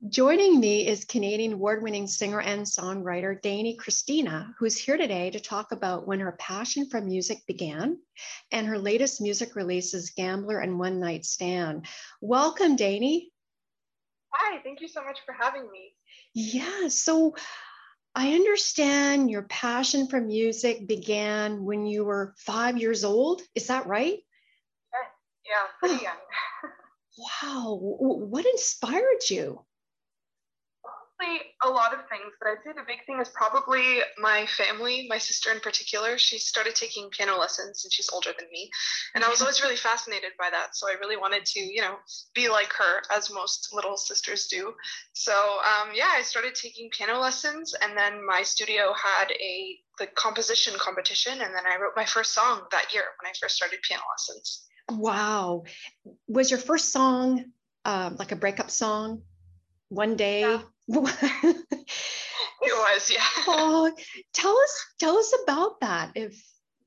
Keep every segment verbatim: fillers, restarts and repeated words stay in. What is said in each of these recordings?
Joining me is Canadian award-winning singer and songwriter Dani Christina, who's here today to talk about when her passion for music began and her latest music releases, Gambler and One Night Stand. Welcome, Dani. Hi, thank you so much for having me. Yeah, so I understand your passion for music began when you were five years old. Is that right? Yeah, yeah, pretty young. Wow, what inspired you? Probably a lot of things, but I'd say the big thing is probably my family, my sister in particular. She started taking piano lessons and she's older than me. And I was always really fascinated by that. So I really wanted to, you know, be like her, as most little sisters do. So um, yeah, I started taking piano lessons, and then my studio had a the composition competition, and then I wrote my first song that year when I first started piano lessons. Wow. Was your first song um, like a breakup song? One day? Yeah. It was, yeah. Oh, tell us, tell us about that. If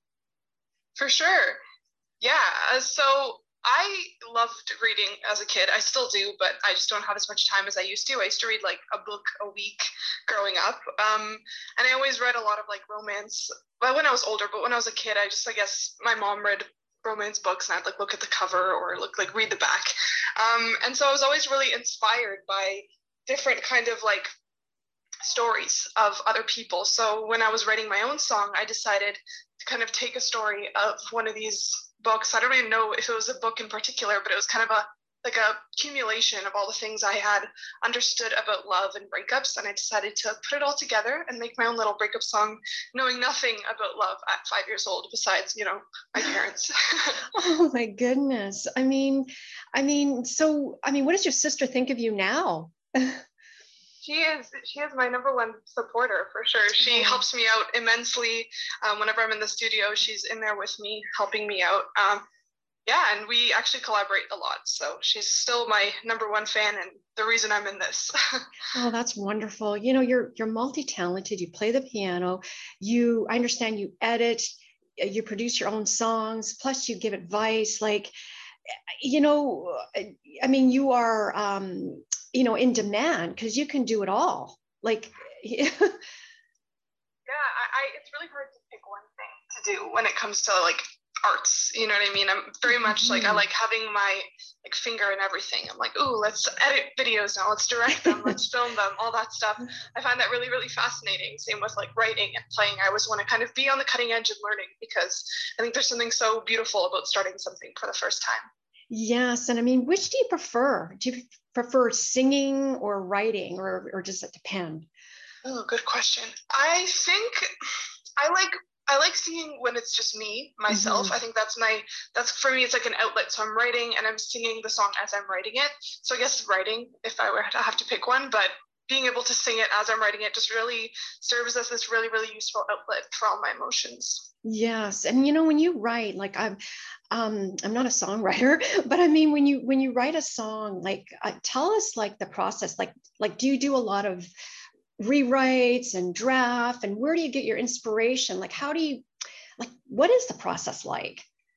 For sure. Yeah. So I loved reading as a kid. I still do, but I just don't have as much time as I used to. I used to read like a book a week growing up. Um, and I always read a lot of like romance. Well, when I was older, but when I was a kid, I just, I guess my mom read romance books and I'd like look at the cover or look like read the back. Um, and so I was always really inspired by different kind of like stories of other people. So when I was writing my own song, I decided to kind of take a story of one of these books. I don't even know if it was a book in particular, but it was kind of a like a accumulation of all the things I had understood about love and breakups. And I decided to put it all together and make my own little breakup song, knowing nothing about love at five years old, besides, you know, my parents. oh my goodness. I mean, I mean, so, I mean, what does your sister think of you now? She is she is my number one supporter for sure. She oh. helps me out immensely. Um, whenever I'm in the studio, she's in there with me, helping me out. Um, yeah, and we actually collaborate a lot. So she's still my number one fan and the reason I'm in this. Oh, that's wonderful. You know, you're you're multi-talented. You play the piano. You, I understand you edit, you produce your own songs, plus you give advice. Like, you know, I mean, you are um, you know, in demand because you can do it all. Like, yeah, I, I it's really hard to pick one thing to do when it comes to like arts, you know what I mean? I'm very much like, I like having my like finger in everything. I'm like, ooh, let's edit videos now, let's direct them, let's film them, all that stuff. I find that really, really fascinating. Same with like writing and playing. I always want to kind of be on the cutting edge of learning because I think there's something so beautiful about starting something for the first time. Yes. And I mean, which do you prefer? Do you prefer singing or writing, or, or does it depend? Oh, good question. I think I like I like singing when it's just me, myself. Mm-hmm. I think that's my, that's for me, it's like an outlet. So I'm writing and I'm singing the song as I'm writing it. So I guess writing, if I were to have to pick one, but being able to sing it as I'm writing it just really serves as this really, really useful outlet for all my emotions. Yes. And, you know, when you write, like I'm, um, I'm not a songwriter, but I mean, when you, when you write a song, like, uh, tell us like the process, like, like, do you do a lot of rewrites and draft, and where do you get your inspiration? Like, how do you, like, what is the process like?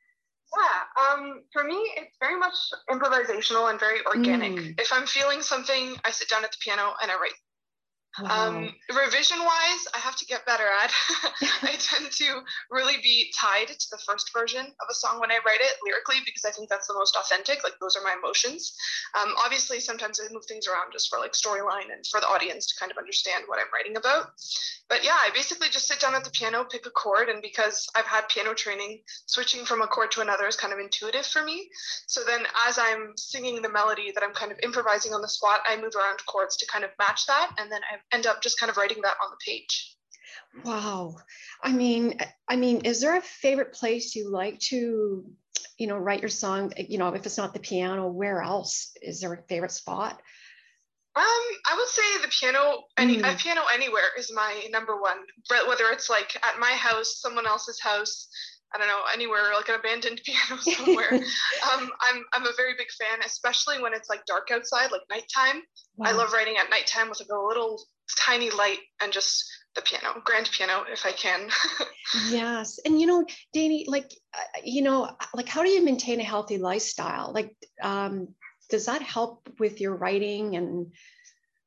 Yeah, um, for me, it's very much improvisational and very organic. Mm. If I'm feeling something, I sit down at the piano and I write. Wow. Um, revision wise, I have to get better at. I tend to really be tied to the first version of a song when I write it lyrically, because I think that's the most authentic. Like, those are my emotions. Um, obviously, sometimes I move things around just for like storyline and for the audience to kind of understand what I'm writing about. But yeah, I basically just sit down at the piano, pick a chord, and because I've had piano training, switching from a chord to another is kind of intuitive for me. So then as I'm singing the melody that I'm kind of improvising on the spot, I move around chords to kind of match that, and then I end up just kind of writing that on the page. Wow. I mean, I mean, is there a favorite place you like to, you know, write your song? You know, if it's not the piano, where else? Is there a favorite spot? Um, I would say the piano, any mm. a piano anywhere is my number one. Whether it's like at my house, someone else's house, I don't know, anywhere, like an abandoned piano somewhere. um, I'm I'm a very big fan, especially when it's like dark outside, like nighttime. Wow. I love writing at nighttime with like a little tiny light and just the piano, grand piano, if I can. Yes. And, you know, Dani, like, uh, you know, like, how do you maintain a healthy lifestyle? Like, um, does that help with your writing? And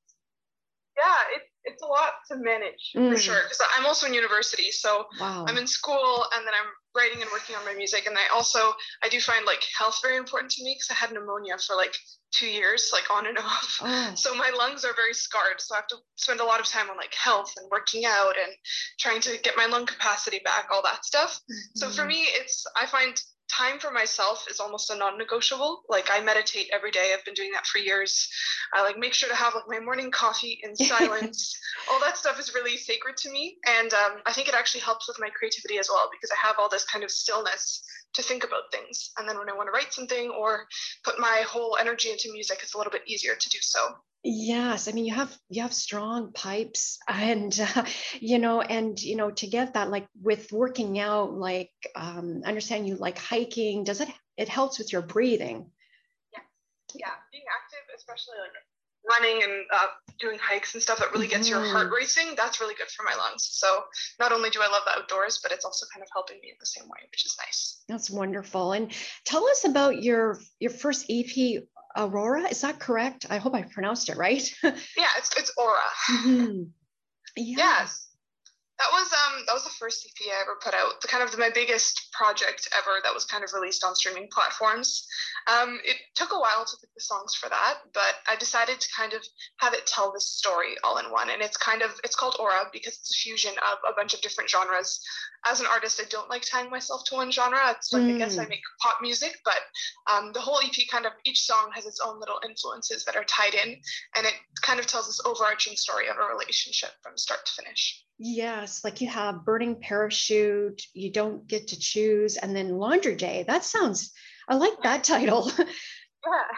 Yeah, it, it's a lot to manage Mm. for sure. Because I'm also in university, so Wow. I'm in school, and then I'm writing and working on my music. And I also I do find like health very important to me because I had pneumonia for like two years, like on and off. Oh. So my lungs are very scarred. So I have to spend a lot of time on like health and working out and trying to get my lung capacity back, all that stuff. Mm-hmm. So for me, it's I find time for myself is almost a non-negotiable. Like I meditate every day. I've been doing that for years. I like make sure to have like my morning coffee in silence. All that stuff is really sacred to me. And um, I think it actually helps with my creativity as well, because I have all this kind of stillness to think about things. And then when I want to write something or put my whole energy into music, it's a little bit easier to do so. Yes, I mean you have you have strong pipes, and uh, you know, and you know, to get that, like with working out, like um, understand you like hiking. Does it it helps with your breathing? Yeah, yeah, being active, especially like running and uh, doing hikes and stuff that really gets mm-hmm. your heart racing. That's really good for my lungs. So not only do I love the outdoors, but it's also kind of helping me in the same way, which is nice. That's wonderful. And tell us about your your first E P. Aurora, is that correct? I hope I pronounced it right. Yeah, it's it's Aura. Mm-hmm. Yeah. Yes. That was um that was the first E P I ever put out. The kind of the, my biggest project ever that was kind of released on streaming platforms. Um, it took a while to pick the songs for that, but I decided to kind of have it tell this story all in one. And it's kind of it's called Aura because it's a fusion of a bunch of different genres. As an artist, I don't like tying myself to one genre. It's like mm. I guess I make pop music, but um, the whole E P kind of each song has its own little influences that are tied in, and it kind of tells this overarching story of a relationship from start to finish. Yes, like you have Burning Parachute, You Don't Get to Choose, and then Laundry Day. That sounds, I like that title. Yeah.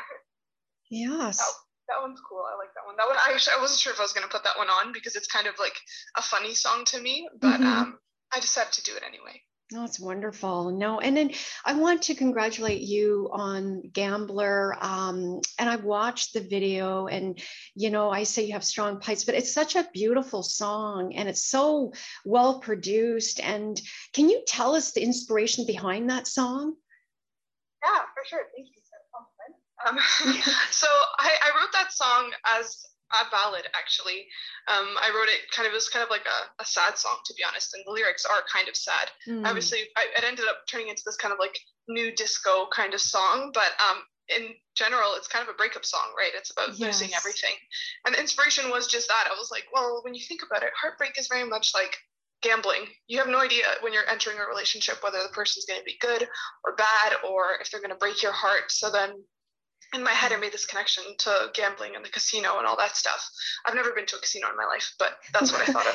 Yes. That, that one's cool. I like that one. That one, I actually, I wasn't sure if I was going to put that one on because it's kind of like a funny song to me, but mm-hmm. um, I decided to do it anyway. Oh, it's wonderful. No, and then I want to congratulate you on Gambler. Um, and I watched the video, and you know, I say you have strong pipes, but it's such a beautiful song, and it's so well produced. And can you tell us the inspiration behind that song? Yeah, for sure. Thank you. Um, so I, I wrote that song as a ballad, actually. Um, I wrote it kind of, it was kind of like a, a sad song, to be honest, and the lyrics are kind of sad. Mm. Obviously, I, it ended up turning into this kind of like new disco kind of song, but um, in general, it's kind of a breakup song, right? It's about yes. losing everything. And the inspiration was just that. I was like, well, when you think about it, heartbreak is very much like gambling. You have no idea when you're entering a relationship whether the person's going to be good or bad, or if they're going to break your heart. So then in my head, I made this connection to gambling and the casino and all that stuff. I've never been to a casino in my life, but that's what I thought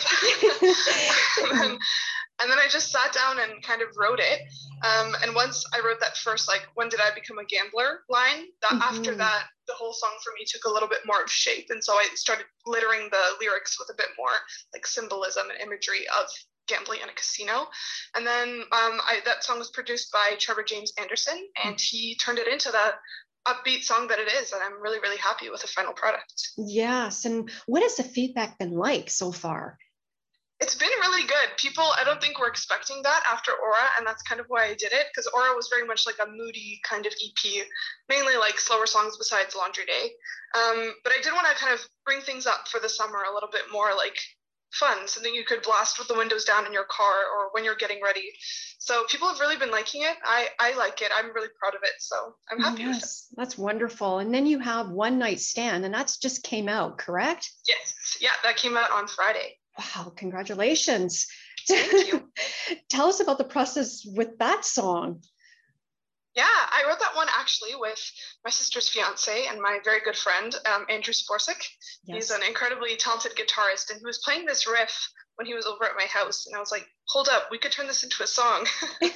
of. and, then, and then I just sat down and kind of wrote it. Um, and once I wrote that first, like, when did I become a gambler line, that mm-hmm. after that, the whole song for me took a little bit more of shape. And so I started littering the lyrics with a bit more like symbolism and imagery of gambling in a casino. And then um, I, that song was produced by Trevor James Anderson, and he turned it into the upbeat song that it is, and I'm really, really happy with the final product. Yes, and what has the feedback been like so far? It's been really good. People, I don't think were expecting that after Aura, and that's kind of why I did it, because Aura was very much like a moody kind of E P, mainly like slower songs besides Laundry Day. Um, but I did want to kind of bring things up for the summer a little bit more like fun, something you could blast with the windows down in your car or when you're getting ready. So people have really been liking it. I, I like it. I'm really proud of it. So I'm happy yes, with it. That's wonderful. And then you have One Night Stand, and that's just came out, correct? Yes. Yeah, that came out on Friday. Wow, congratulations. Thank you. Tell us about the process with that song. Yeah, I wrote that one actually with my sister's fiance and my very good friend, um, Andrew Sporsik. Yes. He's an incredibly talented guitarist, and he was playing this riff when he was over at my house. And I was like, hold up, we could turn this into a song.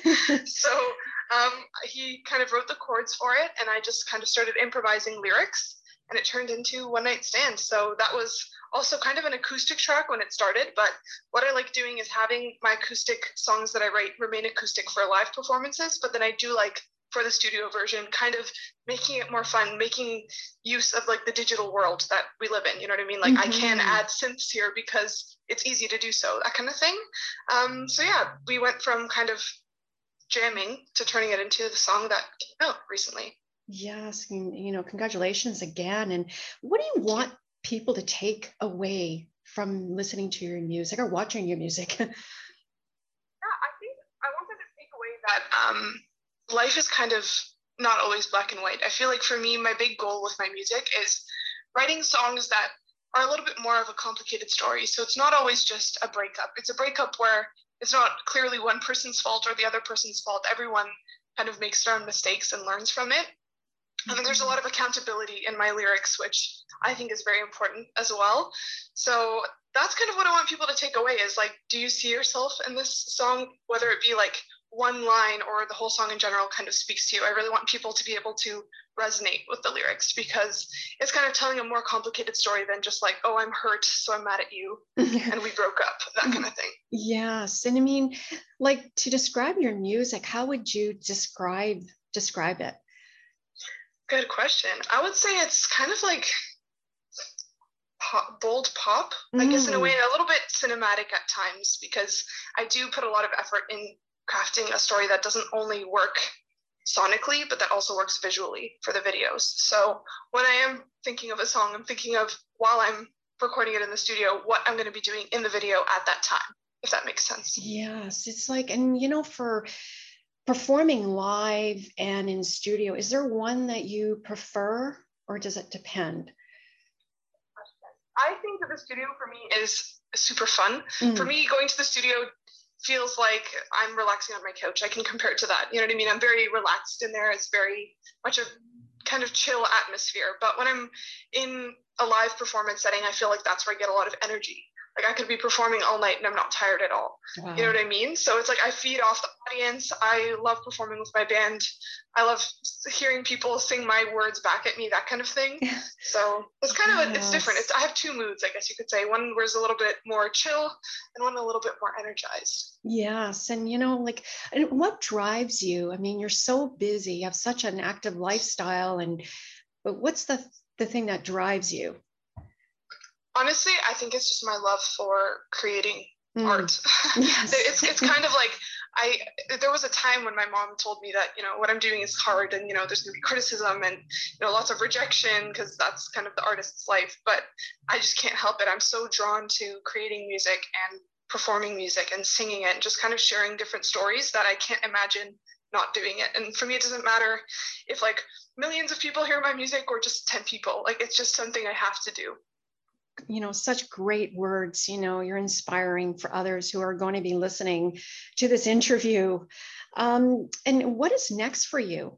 So um, he kind of wrote the chords for it, and I just kind of started improvising lyrics, and it turned into One Night Stand. So that was also kind of an acoustic track when it started, but what I like doing is having my acoustic songs that I write remain acoustic for live performances, but then I do like for the studio version, kind of making it more fun, making use of like the digital world that we live in, you know what I mean? Like mm-hmm. I can add synths here because it's easy to do so, that kind of thing. Um, so yeah, we went from kind of jamming to turning it into the song that came out recently. Yes, you know, congratulations again. And what do you want people to take away from listening to your music or watching your music? Yeah, I think I wanted to take away that um, life is kind of not always black and white. I feel like for me, my big goal with my music is writing songs that are a little bit more of a complicated story. So it's not always just a breakup. It's a breakup where it's not clearly one person's fault or the other person's fault. Everyone kind of makes their own mistakes and learns from it. And then there's a lot of accountability in my lyrics, which I think is very important as well. So that's kind of what I want people to take away is like, do you see yourself in this song? Whether it be like one line or the whole song in general kind of speaks to you. I really want people to be able to resonate with the lyrics because it's kind of telling a more complicated story than just like, oh, I'm hurt, so I'm mad at you and we broke up, that kind of thing. Yes. And I mean, like to describe your music, how would you describe describe it? Good question. I would say it's kind of like pop, bold pop, mm. I guess in a way, a little bit cinematic at times because I do put a lot of effort in crafting a story that doesn't only work sonically, but that also works visually for the videos. So when I am thinking of a song, I'm thinking of while I'm recording it in the studio, what I'm going to be doing in the video at that time, if that makes sense. Yes, it's like, and you know, for performing live and in studio, is there one that you prefer or does it depend? I think that the studio for me is super fun. Mm. For me, going to the studio feels like I'm relaxing on my couch. I can compare it to that. You know what I mean? I'm very relaxed in there. It's very much a kind of chill atmosphere. But when I'm in a live performance setting, I feel like that's where I get a lot of energy. Like I could be performing all night and I'm not tired at all. Wow. You know what I mean? So it's like I feed off the audience. I love performing with my band. I love hearing people sing my words back at me, that kind of thing. So it's kind yes. of, a, it's different. It's, I have two moods, I guess you could say. One where's a little bit more chill and one a little bit more energized. Yes. And, you know, like, and what drives you? I mean, you're so busy. You have such an active lifestyle. And, but what's the, the thing that drives you? Honestly, I think it's just my love for creating mm. art. Yes. it's it's kind of like I there was a time when my mom told me that, you know, what I'm doing is hard and, you know, there's going to be criticism and, you know, lots of rejection because that's kind of the artist's life. But I just can't help it. I'm so drawn to creating music and performing music and singing it and just kind of sharing different stories that I can't imagine not doing it. And for me, it doesn't matter if like millions of people hear my music or just ten people. Like it's just something I have to do. You know, such great words. You know, you're inspiring for others who are going to be listening to this interview. Um, and what is next for you?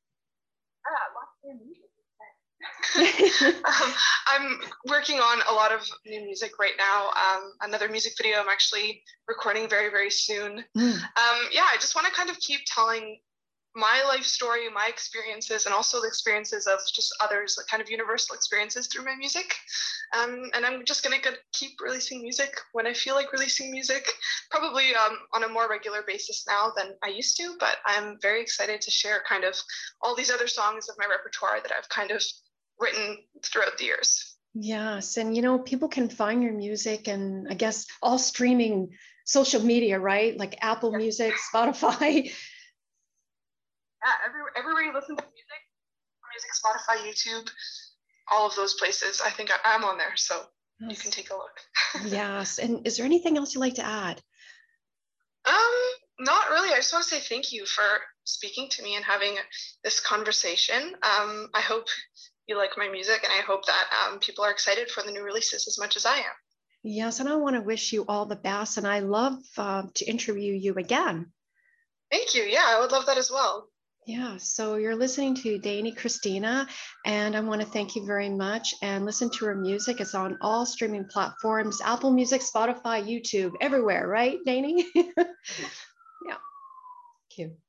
um, I'm working on a lot of new music right now. Um, another music video I'm actually recording very, very soon. Mm. Um, yeah, I just want to kind of keep telling my life story, my experiences, and also the experiences of just others, like kind of universal experiences through my music. Um, and I'm just going to keep releasing music when I feel like releasing music, probably um, on a more regular basis now than I used to, but I'm very excited to share kind of all these other songs of my repertoire that I've kind of written throughout the years. Yes. And, you know, people can find your music and I guess all streaming social media, right? Like Apple yeah. Music, Spotify. Yeah, every, everywhere you listen to music, music, Spotify, YouTube, all of those places, I think I, I'm on there, so yes. You can take a look. Yes, and is there anything else you'd like to add? Um, not really. I just want to say thank you for speaking to me and having this conversation. Um, I hope you like my music, and I hope that um, people are excited for the new releases as much as I am. Yes, and I want to wish you all the best, and I love uh, to interview you again. Thank you. Yeah, I would love that as well. Yeah, so you're listening to Dani Christina, and I want to thank you very much. And listen to her music. It's on all streaming platforms, Apple Music, Spotify, YouTube, everywhere, right, Dani? Yeah, thank you.